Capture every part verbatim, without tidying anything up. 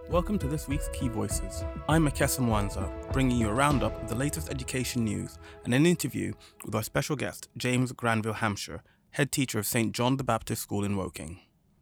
Welcome to this week's Key Voices. I'm Makesa Mwanza, bringing you a roundup of the latest education news and an interview with our special guest, James Granville Hampshire, head teacher of Saint John the Baptist School in Woking.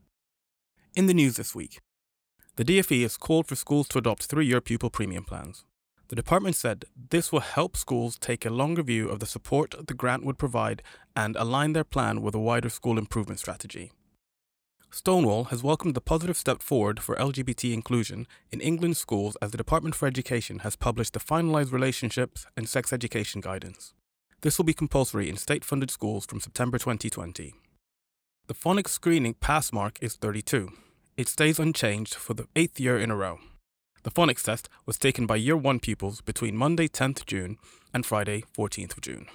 In the news this week, the D F E has called for schools to adopt three-year pupil premium plans. The department said this will help schools take a longer view of the support the grant would provide and align their plan with a wider school improvement strategy. Stonewall has welcomed the positive step forward for L G B T inclusion in England schools as the Department for Education has published the finalised relationships and sex education guidance. This will be compulsory in state-funded schools from September twenty twenty. The phonics screening pass mark is thirty-two. It stays unchanged for the eighth year in a row. The phonics test was taken by Year one pupils between Monday tenth June and Friday fourteenth of June.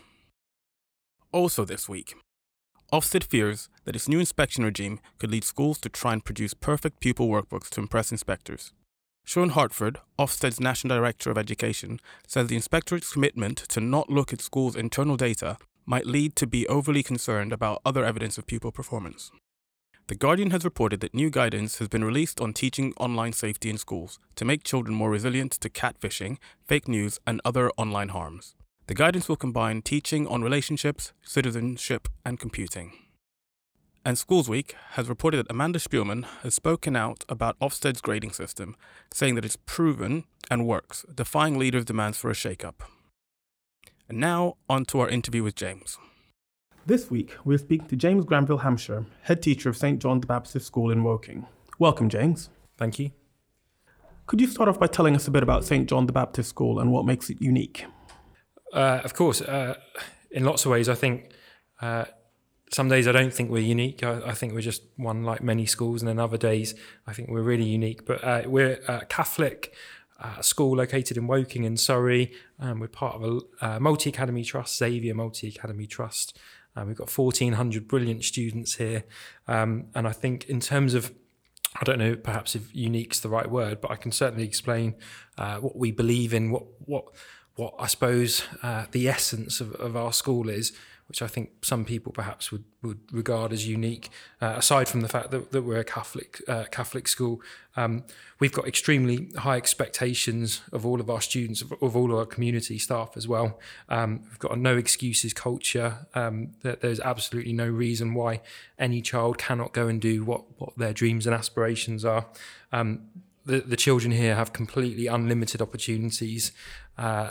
Also this week, Ofsted fears that its new inspection regime could lead schools to try and produce perfect pupil workbooks to impress inspectors. Sean Hartford, Ofsted's National Director of Education, says the inspectorate's commitment to not look at schools' internal data might lead to be overly concerned about other evidence of pupil performance. The Guardian has reported that new guidance has been released on teaching online safety in schools to make children more resilient to catfishing, fake news, and other online harms. The guidance will combine teaching on relationships, citizenship, and computing. And Schools Week has reported that Amanda Spielman has spoken out about Ofsted's grading system, saying that it's proven and works, defying leaders' demands for a shake-up. And now, on to our interview with James. This week, we're speaking to James Granville Hampshire, head teacher of Saint John the Baptist School in Woking. Welcome, James. Thank you. Could you start off by telling us a bit about Saint John the Baptist School and what makes it unique? Uh, of course, uh, in lots of ways, I think uh, some days I don't think we're unique. I, I think we're just one like many schools, and then other days I think we're really unique. But uh, we're a Catholic uh, school located in Woking in Surrey. Um, we're part of a uh, multi-academy trust, Xavier Multi-Academy Trust. Uh, we've got fourteen hundred brilliant students here. Um, and I think in terms of, I don't know perhaps if unique's the right word, but I can certainly explain uh, what we believe in, what what what I suppose uh, the essence of, of our school is, which I think some people perhaps would, would regard as unique, uh, aside from the fact that, that we're a Catholic uh, Catholic school. Um, we've got extremely high expectations of all of our students, of, of all of our community staff as well. Um, we've got a no excuses culture. Um, that there's absolutely no reason why any child cannot go and do what, what their dreams and aspirations are. Um, the, the children here have completely unlimited opportunities uh,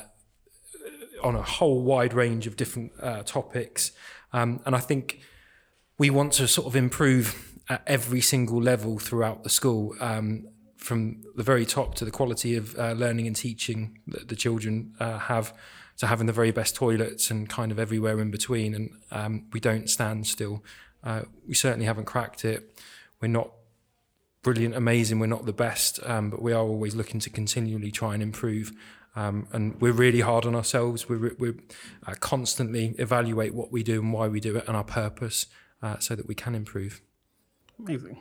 on a whole wide range of different uh, topics. Um, and I think we want to sort of improve at every single level throughout the school, um, from the very top to the quality of uh, learning and teaching that the children uh, have, to having the very best toilets and kind of everywhere in between. And um, we don't stand still. Uh, we certainly haven't cracked it. We're not brilliant, amazing, we're not the best, um, but we are always looking to continually try and improve. Um, and we're really hard on ourselves. We we uh, constantly evaluate what we do and why we do it and our purpose, uh, so that we can improve. Amazing.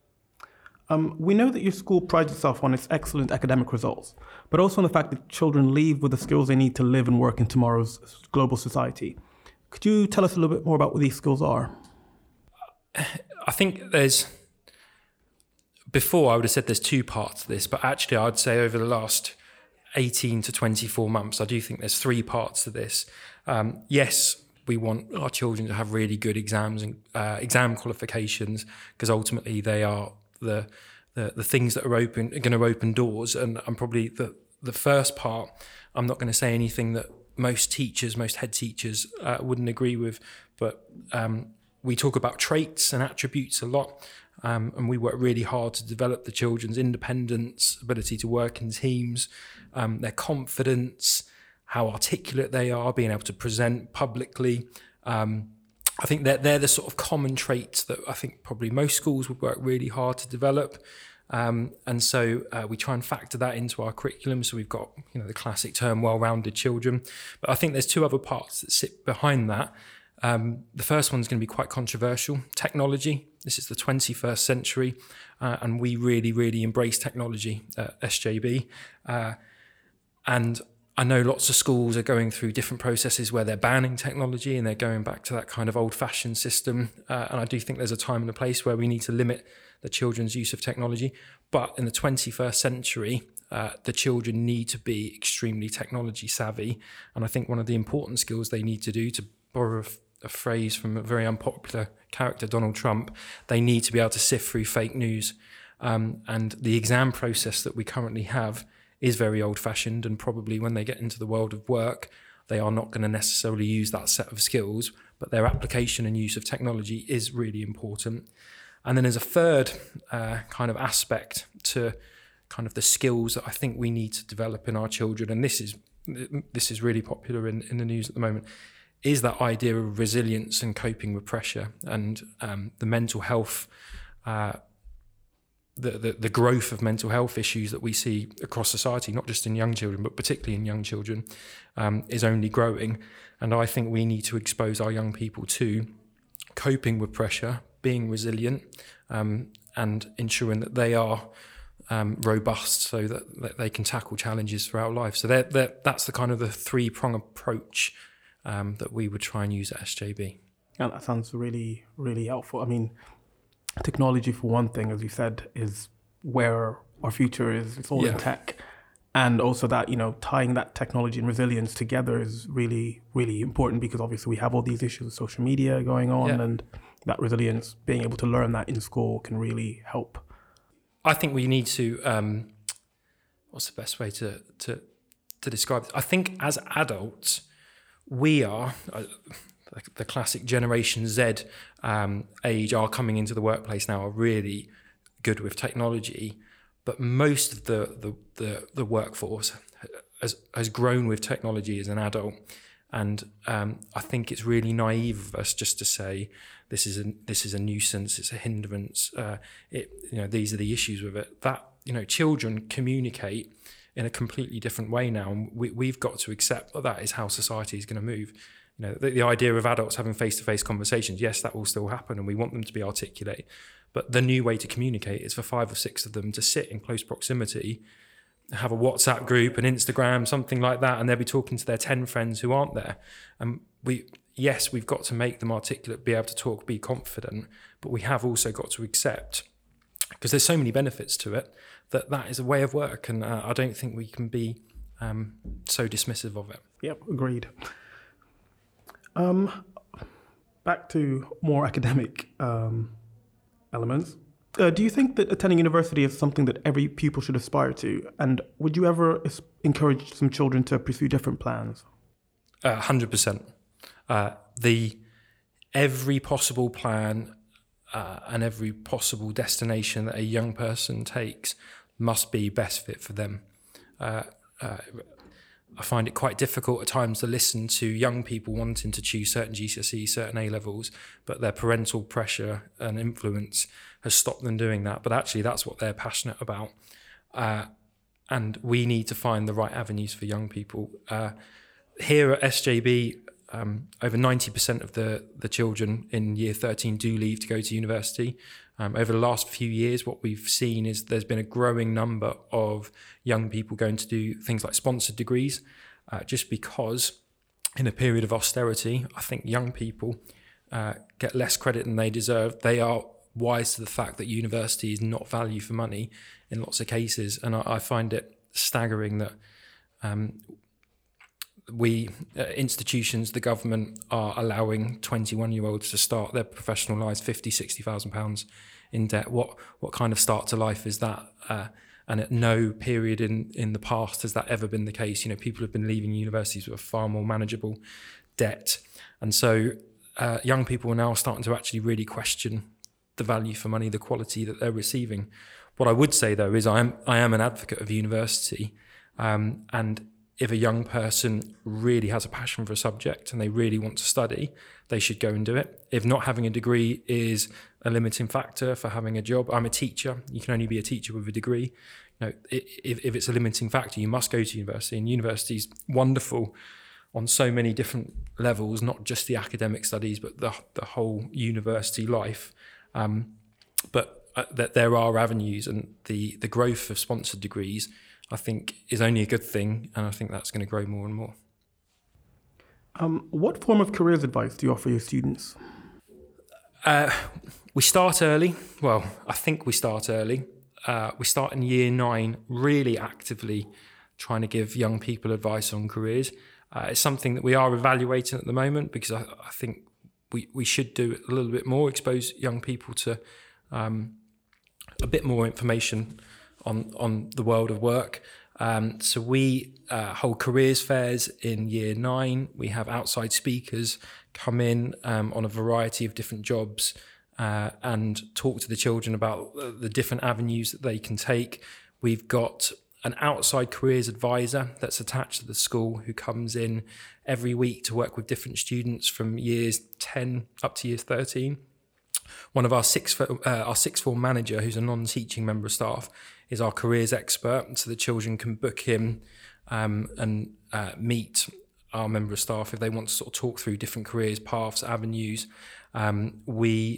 Um, we know that your school prides itself on its excellent academic results, but also on the fact that children leave with the skills they need to live and work in tomorrow's global society. Could you tell us a little bit more about what these skills are? I think there's, before I would have said there's two parts to this, but actually I'd say over the last eighteen to twenty-four months, I do think there's three parts to this. Um, yes, we want our children to have really good exams and uh, exam qualifications, because ultimately they are the, the the things that are open are going to open doors. And I'm probably the the first part. I'm not going to say anything that most teachers, most head teachers uh, wouldn't agree with, but um, we talk about traits and attributes a lot. Um, and we work really hard to develop the children's independence, ability to work in teams, um, their confidence, how articulate they are, being able to present publicly. Um, I think that they're the sort of common traits that I think probably most schools would work really hard to develop. Um, and so uh, we try and factor that into our curriculum. So we've got, you know, the classic term, well-rounded children. But I think there's two other parts that sit behind that. Um, the first one's going to be quite controversial. Technology. This is the twenty-first century, uh, and we really, really embrace technology at S J B. Uh, and I know lots of schools are going through different processes where they're banning technology and they're going back to that kind of old-fashioned system. Uh, and I do think there's a time and a place where we need to limit the children's use of technology. But in the twenty-first century, uh, the children need to be extremely technology savvy. And I think one of the important skills they need to do, to borrow a, a phrase from a very unpopular character, Donald Trump, they need to be able to sift through fake news. Um, and the exam process that we currently have is very old-fashioned, and probably when they get into the world of work, they are not going to necessarily use that set of skills, but their application and use of technology is really important. And then there's a third uh, kind of aspect to kind of the skills that I think we need to develop in our children, and this is this is really popular in, in the news at the moment, is that idea of resilience and coping with pressure, and um, the mental health uh, The, the, the growth of mental health issues that we see across society, not just in young children, but particularly in young children, um, is only growing. And I think we need to expose our young people to coping with pressure, being resilient, um, and ensuring that they are um, robust so that, that they can tackle challenges throughout life. So they're, they're, that's the kind of the three-prong approach um, that we would try and use at S J B. Yeah, that sounds really, really helpful. I mean, technology, for one thing, as you said, is where our future is. It's all yeah. in tech. And also that, you know, tying that technology and resilience together is really, really important, because obviously we have all these issues with social media going on, yeah. and that resilience, being able to learn that in school can really help. I think we need to, um, what's the best way to, to, to describe it? I think as adults, we are... Uh, the classic Generation Z um, age are coming into the workplace now, are really good with technology, but most of the the, the, the workforce has, has grown with technology as an adult. And um, I think it's really naive of us just to say this is a this is a nuisance, it's a hindrance. Uh, it you know these are the issues with it. That you know children communicate in a completely different way now, and we, we've got to accept that that is how society is going to move. You know, the, the idea of adults having face-to-face conversations, yes, that will still happen, and we want them to be articulate. But the new way to communicate is for five or six of them to sit in close proximity, have a WhatsApp group, an Instagram, something like that, and they'll be talking to their ten friends who aren't there. And we, yes, we've got to make them articulate, be able to talk, be confident, but we have also got to accept, because there's so many benefits to it, that that is a way of work, and uh, I don't think we can be um, so dismissive of it. Yep, agreed. Um, back to more academic um, elements. Uh, do you think that attending university is something that every pupil should aspire to? And would you ever is- encourage some children to pursue different plans? Uh, one hundred percent. Uh, the every possible plan uh, and every possible destination that a young person takes must be best fit for them. Uh, uh, I find it quite difficult at times to listen to young people wanting to choose certain G C S Es, certain A levels, but their parental pressure and influence has stopped them doing that. But actually, that's what they're passionate about. Uh, and we need to find the right avenues for young people. Uh, here at S J B, um, over ninety percent of the, the children in year thirteen do leave to go to university. Um, over the last few years, what we've seen is there's been a growing number of young people going to do things like sponsored degrees, uh, just because in a period of austerity, I think young people uh, get less credit than they deserve. They are wise to the fact that university is not value for money in lots of cases. And I, I find it staggering that um, we, uh, institutions, the government are allowing twenty-one-year-olds to start their professional lives fifty, sixty thousand pounds in debt. What what kind of start to life is that? Uh, and at no period in, in the past has that ever been the case. You know, people have been leaving universities with a far more manageable debt. And so uh, young people are now starting to actually really question the value for money, the quality that they're receiving. What I would say, though, is I am I am an advocate of university, um, and if a young person really has a passion for a subject and they really want to study, they should go and do it. If not having a degree is a limiting factor for having a job, I'm a teacher. You can only be a teacher with a degree. You know, if, if it's a limiting factor, you must go to university. And university is wonderful on so many different levels, not just the academic studies, but the the whole university life. Um, but uh, that there are avenues, and the the growth of sponsored degrees, I think, is only a good thing, and I think that's going to grow more and more. Um, what form of careers advice do you offer your students? Uh, we start early. Well, I think we start early. Uh, we start in year nine, really actively trying to give young people advice on careers. Uh, it's something that we are evaluating at the moment because I, I think we, we should do it a little bit more, expose young people to um, a bit more information on, on the world of work. Um, so we uh, hold careers fairs in year nine. We have outside speakers come in um, on a variety of different jobs uh, and talk to the children about the different avenues that they can take. We've got an outside careers advisor that's attached to the school who comes in every week to work with different students from years ten up to years thirteen. One of our sixth, uh, our sixth form manager, who's a non-teaching member of staff, is our careers expert, so the children can book him um, and uh, meet our member of staff if they want to sort of talk through different careers, paths, avenues. Um, we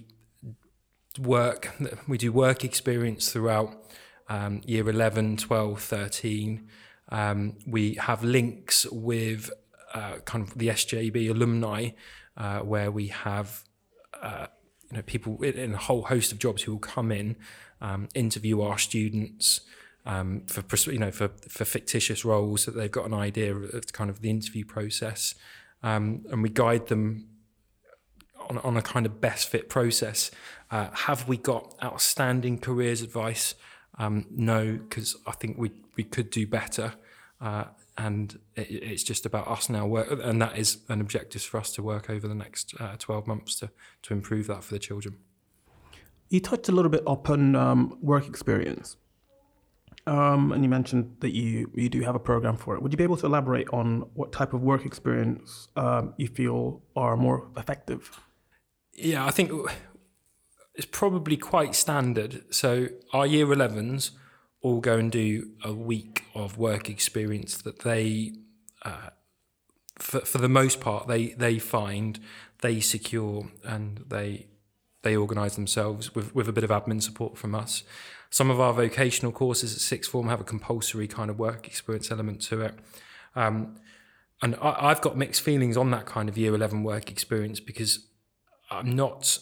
work, we do work experience throughout um, year eleven, twelve, thirteen. Um, we have links with uh, kind of the S J B alumni, uh, where we have uh, you know people in a whole host of jobs who will come in, um, interview our students um, for you know for for fictitious roles, so that they've got an idea of kind of the interview process, um, and we guide them on on a kind of best fit process. Uh, have we got outstanding careers advice? Um, no, because I think we we could do better, uh, and it, it's just about us now work, and that is an objective for us to work over the next uh, twelve months to to improve that for the children. You touched a little bit upon um, work experience, um, and you mentioned that you you do have a program for it. Would you be able to elaborate on what type of work experience um, you feel are more effective? Yeah, I think it's probably quite standard. So our year elevens all go and do a week of work experience that they, uh, for, for the most part, they they find, they secure, and they they organise themselves with, with a bit of admin support from us. Some of our vocational courses at sixth form have a compulsory kind of work experience element to it. Um, and I, I've got mixed feelings on that kind of year eleven work experience, because I'm not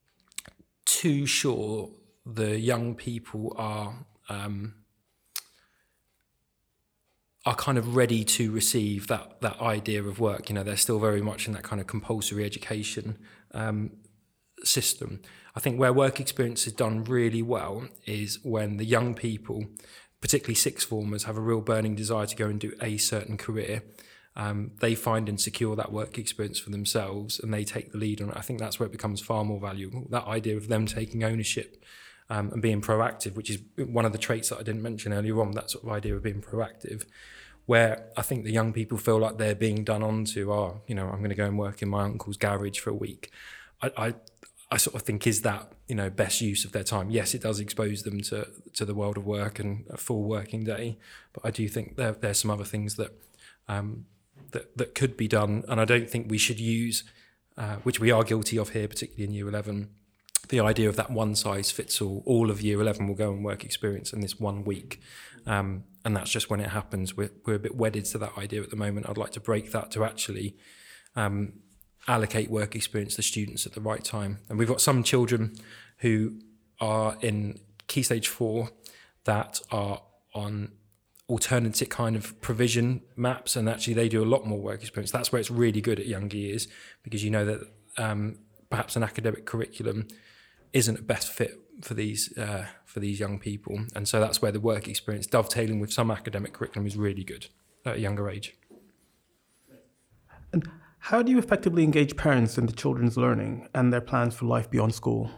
too sure the young people are um, are kind of ready to receive that that idea of work. You know, they're still very much in that kind of compulsory education um, system. I think where work experience is done really well is when the young people, particularly sixth formers, have a real burning desire to go and do a certain career. Um, they find and secure that work experience for themselves, and they take the lead on it. I think that's where it becomes far more valuable. That idea of them taking ownership um, and being proactive, which is one of the traits that I didn't mention earlier on, that sort of idea of being proactive, where I think the young people feel like they're being done onto, oh, you know, I'm going to go and work in my uncle's garage for a week. I, I, I sort of think, is that, you know, best use of their time? Yes, it does expose them to, to the world of work and a full working day, but I do think there, there's some other things that, um, that that could be done, and I don't think we should use, uh, which we are guilty of here, particularly in year eleven, the idea of that one size fits all. All of year eleven will go and work experience in this one week, um, and that's just when it happens. We're we're a bit wedded to that idea at the moment. I'd like to break that to actually um, allocate work experience to students at the right time. And we've got some children who are in Key Stage four that are on alternative kind of provision maps, and actually they do a lot more work experience. That's where it's really good at younger years, because you know that um, perhaps an academic curriculum isn't a best fit for these uh, for these young people, and so that's where the work experience dovetailing with some academic curriculum is really good at a younger age. And how do you effectively engage parents in the children's learning and their plans for life beyond school?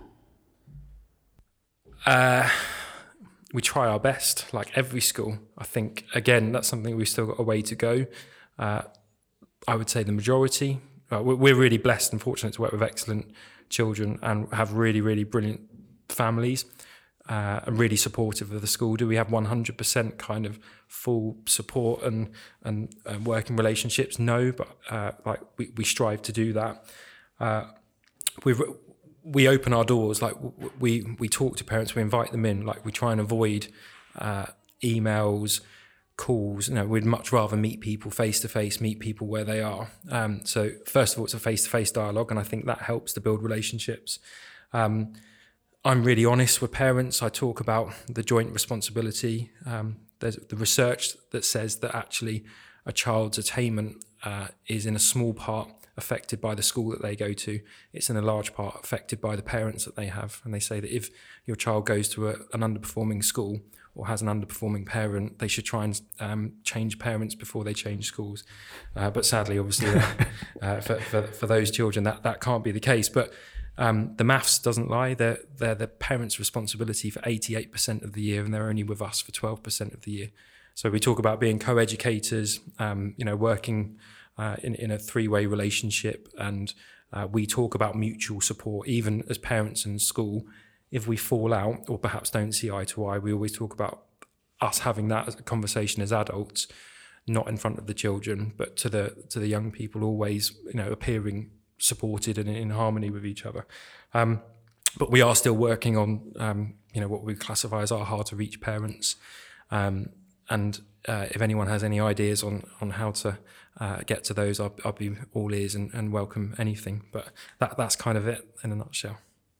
Uh, we try our best, like every school. I think, again, that's something we've still got a way to go. Uh, I would say the majority. Uh, we're really blessed and fortunate to work with excellent children and have really, really brilliant families uh, and really supportive of the school. Do we have one hundred percent kind of full support and and, and working relationships? No, but uh, like we, we strive to do that. Uh, we've we open our doors, like we we talk to parents, we invite them in, like we try and avoid uh, emails, calls. You know, we'd much rather meet people face to face, meet people where they are. Um, so first of all, it's a face to face dialogue, and I think that helps to build relationships. Um, I'm really honest with parents. I talk about the joint responsibility. Um, there's the research that says that actually a child's attainment uh, is in a small part affected by the school that they go to. It's in a large part affected by the parents that they have. And they say that if your child goes to a, an underperforming school or has an underperforming parent, they should try and um, change parents before they change schools. Uh, but sadly, obviously, uh, for, for, for those children, that, that can't be the case. But um, the maths doesn't lie. They're, they're the parents' responsibility for eighty-eight percent of the year, and they're only with us for twelve percent of the year. So we talk about being co-educators, um, you know, working uh, in, in a three-way relationship, and uh, we talk about mutual support, even as parents in school. If we fall out or perhaps don't see eye to eye, we always talk about us having that as a conversation as adults, not in front of the children, but to the to the young people, always, you know, appearing supported and in harmony with each other. Um, but we are still working on, um, you know, what we classify as our hard to reach parents. Um, and uh, if anyone has any ideas on on how to uh, get to those, I'll, I'll be all ears and, and welcome anything. But that that's kind of it in a nutshell.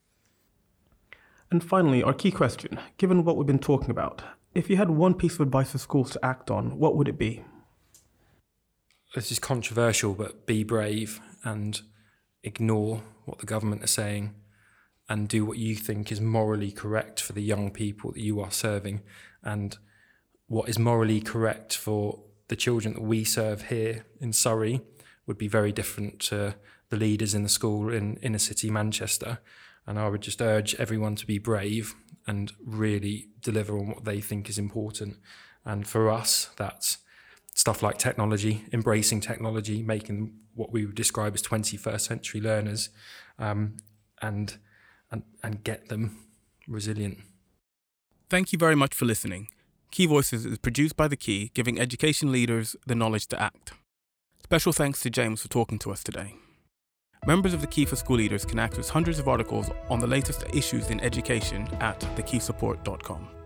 And finally, our key question, given what we've been talking about, if you had one piece of advice for schools to act on, what would it be? This is controversial, but be brave and ignore what the government are saying and do what you think is morally correct for the young people that you are serving. And what is morally correct for the children that we serve here in Surrey would be very different to the leaders in the school in inner city Manchester. And I would just urge everyone to be brave and really deliver on what they think is important. And for us, that's stuff like technology, embracing technology, making what we would describe as twenty-first century learners, um, and, and and get them resilient. Thank you very much for listening. Key Voices is produced by The Key, giving education leaders the knowledge to act. Special thanks to James for talking to us today. Members of The Key for School Leaders can access hundreds of articles on the latest issues in education at the key support dot com.